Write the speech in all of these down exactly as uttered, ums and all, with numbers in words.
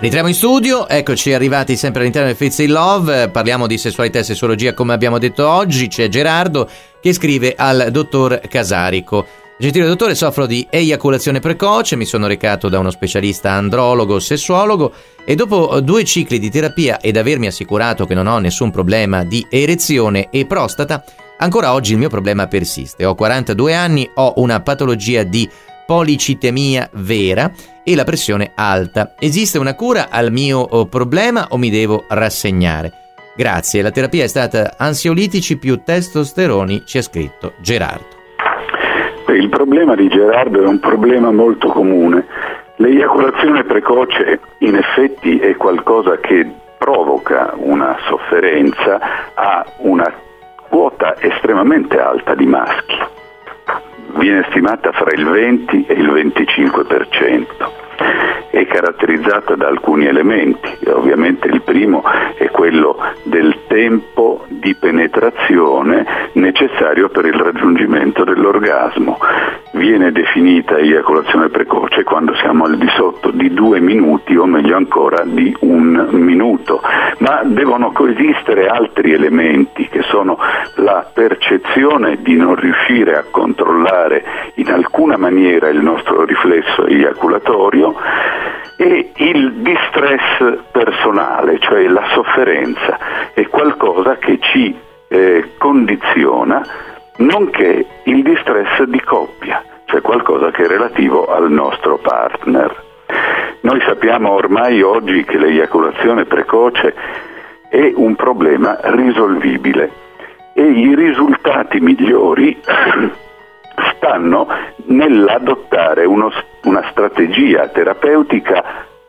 Rientriamo in studio, eccoci arrivati sempre all'interno del Fizz in Love, parliamo di sessualità e sessuologia come abbiamo detto oggi. C'è Gerardo che scrive al dottor Casarico: gentile dottore, soffro di eiaculazione precoce, mi sono recato da uno specialista andrologo sessuologo e dopo due cicli di terapia ed avermi assicurato che non ho nessun problema di erezione e prostata, ancora oggi il mio problema persiste. Ho quarantadue anni, ho una patologia di policitemia vera e la pressione alta. Esiste una cura al mio problema o mi devo rassegnare? Grazie, la terapia è stata ansiolitici più testosteroni, ci ha scritto Gerardo. Beh, il problema di Gerardo è un problema molto comune. L'eiaculazione precoce in effetti è qualcosa che provoca una sofferenza a una quota estremamente alta di maschi. Viene stimata fra il venti e il venticinque per cento. È caratterizzata da alcuni elementi. Ovviamente il primo è quello del tempo di penetrazione necessario per il raggiungimento dell'orgasmo. Viene definita eiaculazione precoce quando siamo al di sotto di due minuti o meglio ancora di un minuto, ma devono coesistere altri elementi che sono la percezione di non riuscire a controllare in alcuna maniera il nostro riflesso eiaculatorio e il distress personale, cioè la sofferenza, è qualcosa che ci eh, condiziona, nonché il distress di coppia, cioè qualcosa che è relativo al nostro partner. Noi sappiamo ormai oggi che l'eiaculazione precoce è un problema risolvibile e i risultati migliori stanno nell'adottare uno, una strategia terapeutica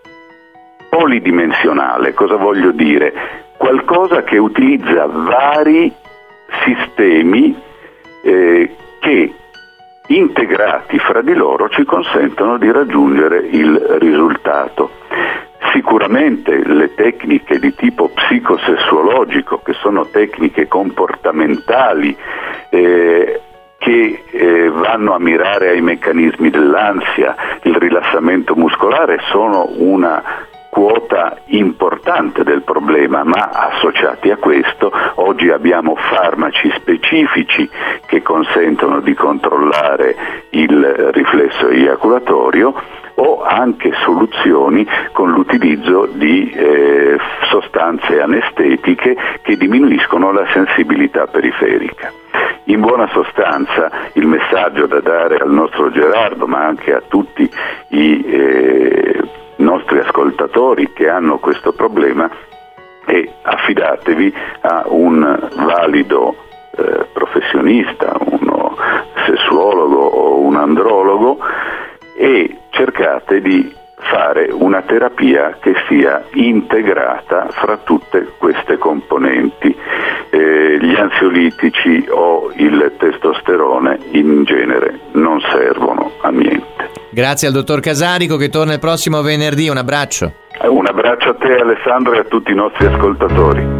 polidimensionale. Cosa voglio dire? Qualcosa che utilizza vari sistemi eh, che integrati fra di loro ci consentono di raggiungere il risultato. Sicuramente le tecniche di tipo psicosessuologico, che sono tecniche comportamentali eh, che eh, vanno a mirare ai meccanismi dell'ansia, il rilassamento muscolare, sono una quota importante del problema, ma associati a questo oggi abbiamo farmaci specifici che consentono di controllare il riflesso eiaculatorio o anche soluzioni con l'utilizzo di eh, sostanze anestetiche che diminuiscono la sensibilità periferica. In buona sostanza il messaggio da dare al nostro Gerardo, ma anche a tutti i eh, nostri ascoltatori che hanno questo problema, è: affidatevi a un valido eh, professionista, uno sessuologo o un andrologo, e cercate di fare una terapia che sia integrata fra tutte queste componenti. Eh, gli ansiolitici o il testosterone in genere non servono a niente. Grazie al dottor Casarico, che torna il prossimo venerdì. Un abbraccio. Un abbraccio a te, Alessandro, e a tutti i nostri ascoltatori.